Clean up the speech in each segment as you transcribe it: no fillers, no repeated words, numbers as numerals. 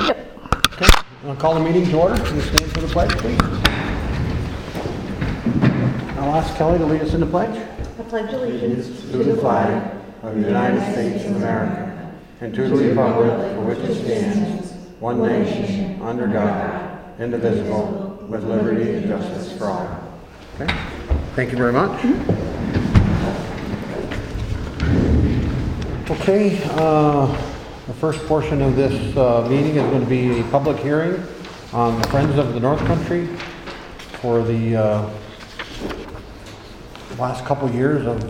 Okay, I'll call the meeting to order. Can you stand for the pledge, please? I'll ask Kelly to lead us in the pledge. I pledge allegiance To the flag of the United States of America and to the republic for which it stands, one nation, under God, indivisible, with liberty and justice for all. Okay, thank you very much. Okay, the first portion of this meeting is going to be a public hearing on the Friends of the North Country for the last couple years of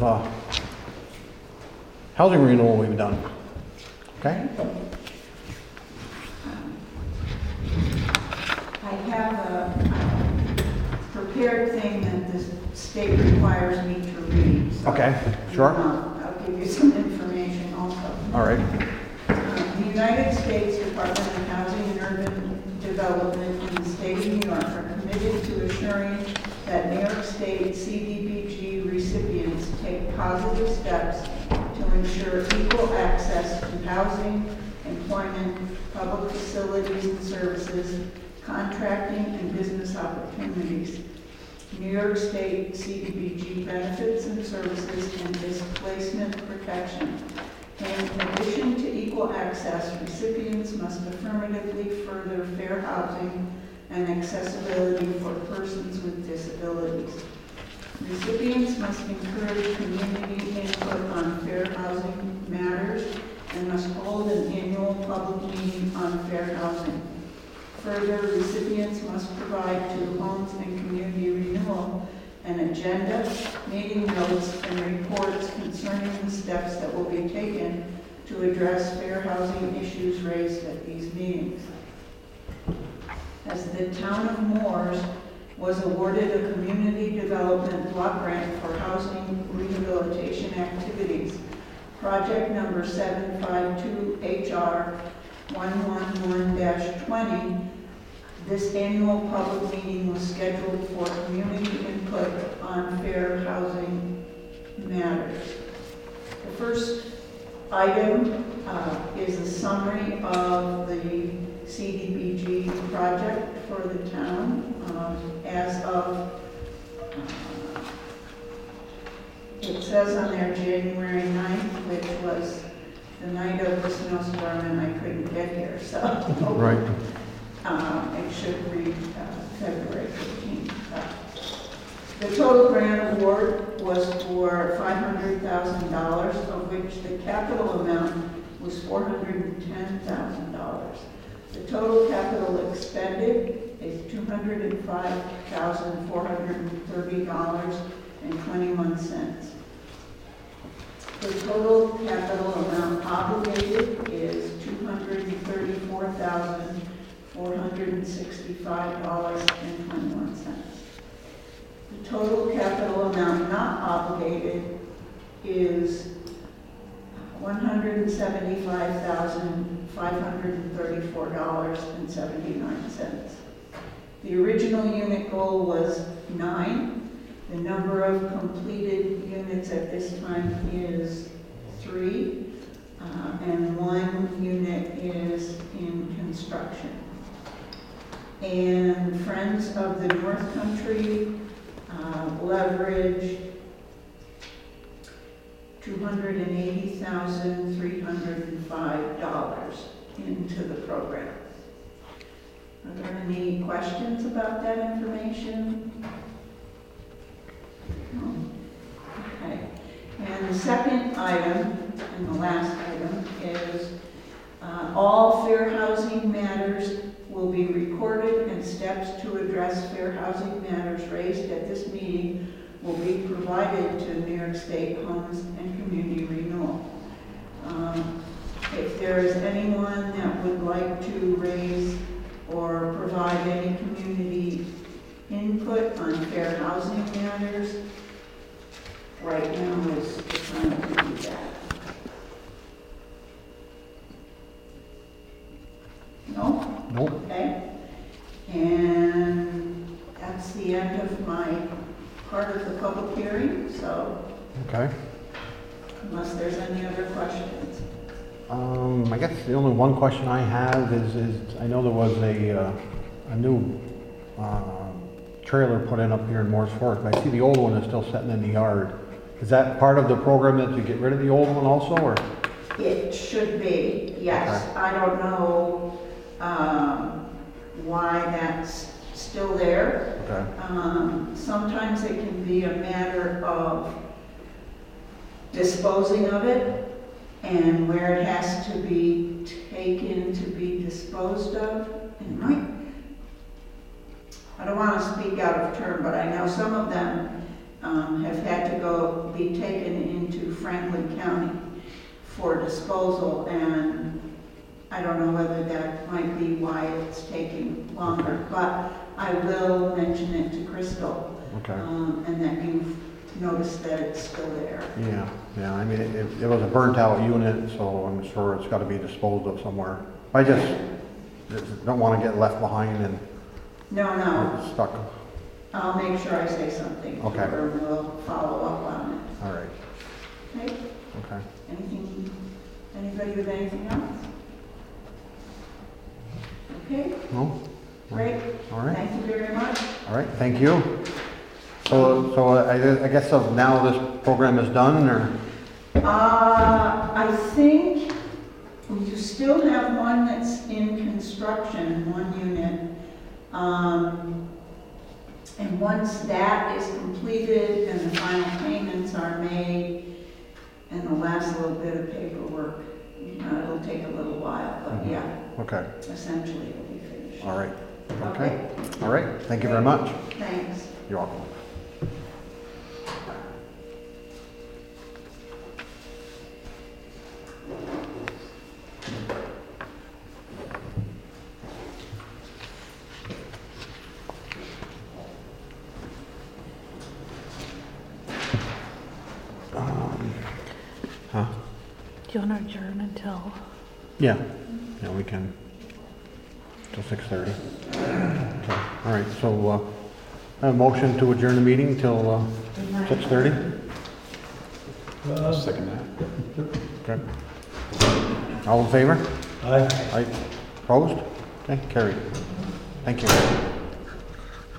housing renewal we've done. Okay? I have a prepared thing that the state requires me to read. So Okay, sure. I'll give you some information also. All right. The United States Department of Housing and Urban Development in the state of New York are committed to assuring that New York State CDBG recipients take positive steps to ensure equal access to housing, employment, public facilities and services, contracting and business opportunities, New York State CDBG benefits and services, and displacement protection. In addition to equal access, recipients must affirmatively further fair housing and accessibility for persons with disabilities. Recipients must encourage community input on fair housing matters and must hold an annual public meeting on fair housing. Further, recipients must provide to Homes and Community Renewal an agenda, meeting notes, and reports concerning the steps that will be taken to address fair housing issues raised at these meetings. As the town of Moores was awarded a community development block grant for housing rehabilitation activities, project number 752 HR 111-20, this annual public meeting was scheduled for community input on fair housing matters. The first item is a summary of the CDBG project for the town as of, it says on there January 9th, which was the night of the snowstorm and I couldn't get here, so. Right. It should read February 15th. The total grant award was for $500,000, of which the capital amount was $410,000. The total capital expended is $205,430.21. The total capital amount obligated is $234,465.21. The total capital amount not obligated is $175,534.79. The original unit goal was 9. The number of completed units at this time is 3, and 1 unit is in construction. And Friends of the North Country leverage $280,305 into the program. Are there any questions about that information? No. Okay. And the second item, and the last item, is all fair housing matters will be recorded, and steps to address fair housing matters raised at this meeting will be provided to New York State Homes and Community Renewal. If there is anyone that would like to raise or provide any community input on fair housing matters, right now is the time to do that. No? Nope. Okay. And that's the end of my part of the public hearing, so Okay. unless there's any other questions. I guess the only one question I have is I know there was a new trailer put in up here in Morris Fork, but I see the old one is still sitting in the yard. Is that part of the program that you get rid of the old one also, or? It should be, yes. Okay. I don't know why that's still there. Okay. Sometimes it can be a matter of disposing of it and where it has to be taken to be disposed of. I don't want to speak out of turn, but I know some of them have had to be taken into Franklin County for disposal, and I don't know whether that might be why it's taking longer, but I will mention it to Crystal. Okay. And that you've noticed that it's still there. Yeah, I mean, it was a burnt out unit, so I'm sure it's gotta be disposed of somewhere. I just don't wanna get left behind and No, stuck. I'll make sure I say something to Okay. her and we'll follow up on All right, it. Okay? okay. Anybody with anything else? Okay, No? great. All right, Thank you very much. all right, thank you. So I guess now this program is done, or? I think you still have one that's in construction, one unit. And once that is completed and the final payments are made and the last little bit of paperwork, it'll take a little while, but yeah, Okay, essentially it'll be finished. all right, okay. All right, thank you very much. Thanks. You're welcome. Huh? Do you want to adjourn until? Yeah, we can, till 6:30. Okay, all right, so, a motion to adjourn the meeting till, 6:30? Second that. Okay. All in favor? Aye. Aye. Opposed? Okay, carried. Thank you.